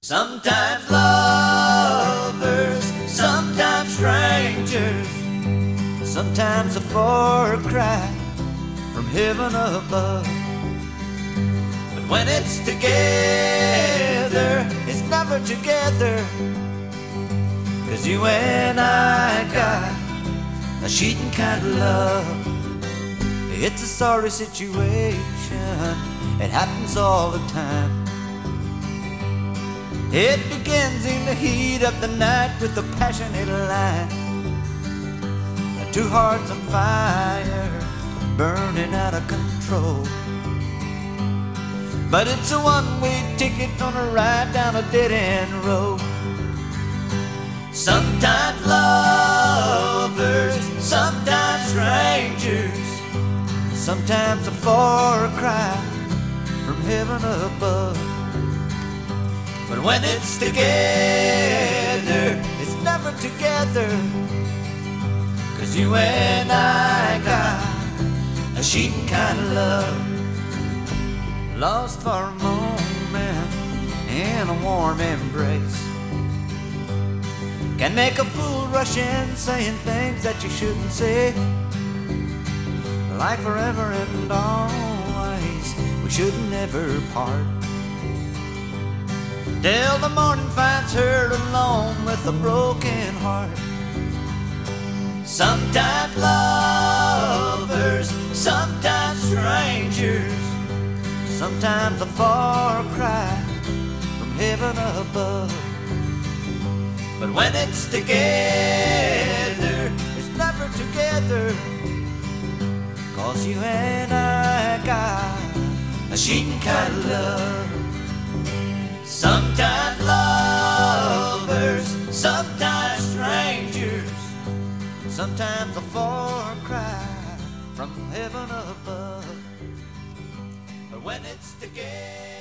Sometimes lovers, sometimes strangers, sometimes a far cry from heaven above. But when it's together, it's never together, 'cause you and I got a cheating kind of love. It's a sorry situation, it happens all the time. It begins in the heat of the night with a passionate line. Two hearts on fire, burning out of control. But it's a one-way ticket on a ride down a dead-end road. Sometimes lovers, sometimes strangers, sometimes a far cry from heaven above. But when it's together, it's never together, 'cause you and I got a cheating kind of love. Lost for a moment in a warm embrace, can make a fool rush in saying things that you shouldn't say. Like forever and always, we should never part, till the morning finds her alone with a broken heart. Sometimes lovers, sometimes strangers, sometimes a far cry from heaven above. But when it's together, it's never together, 'cause you and I got a cheating kind of love. Sometimes lovers, sometimes strangers, sometimes a far cry from heaven above. But when it's together,